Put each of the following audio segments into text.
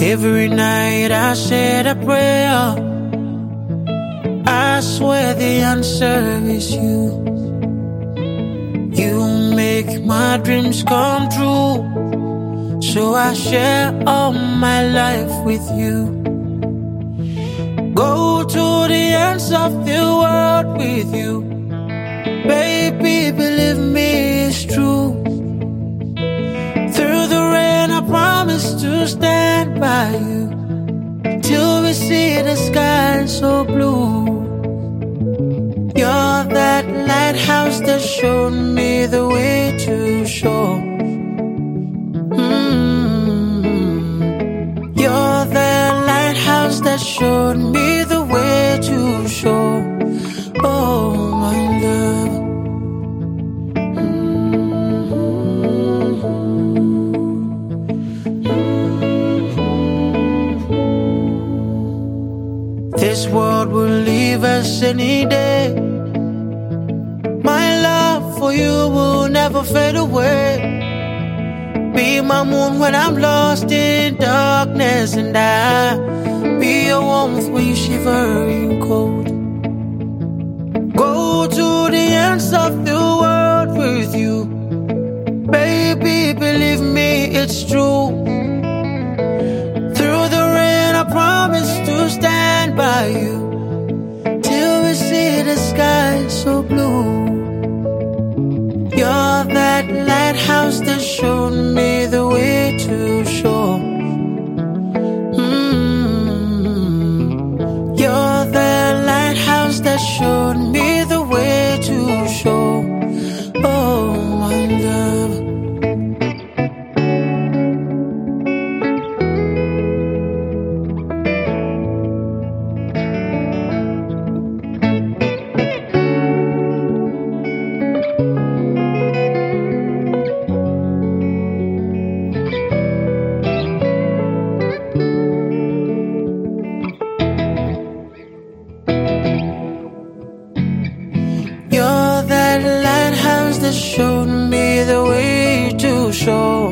Every night I said a prayer. I swear the answer is you. You make my dreams come true. So I share all my life with you. Go to the ends of the world with you. Baby, believe me, it's true. Through the rain, I promise to stand by you till we see the sky so blue. You're that lighthouse that showed me the way to shore. You're the lighthouse that showed me the way to shore. Oh, my love. This world will leave us any day. My love for you will never fade away. Be my moon when I'm lost in darkness, and I'll be your warmth when you shiver in cold. Go to the ends of the world with you. Baby, believe me, it's true. Through the rain, I promise to stand by you till we see the sky so blue. You're that lighthouse that showed me the way to shore. You're the lighthouse that showed me the way to shore. Oh, my love. You're that lighthouse that showed me the way to shore.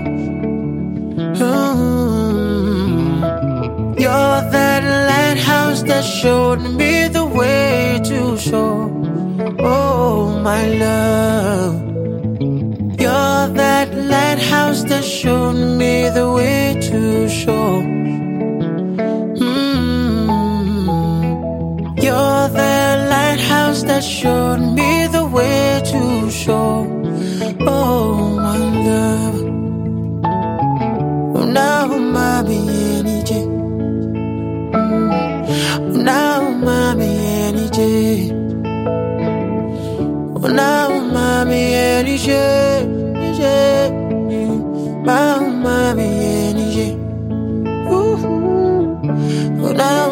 You're that lighthouse that showed me the way to shore. Oh, my love. You're that lighthouse that showed me the way to shore. You're the lighthouse that showed me the way to shore. Oh, my love. Now, mommy, any day. Now, mommy, any day. Now, mommy, any day. Now, mommy, any day. Now,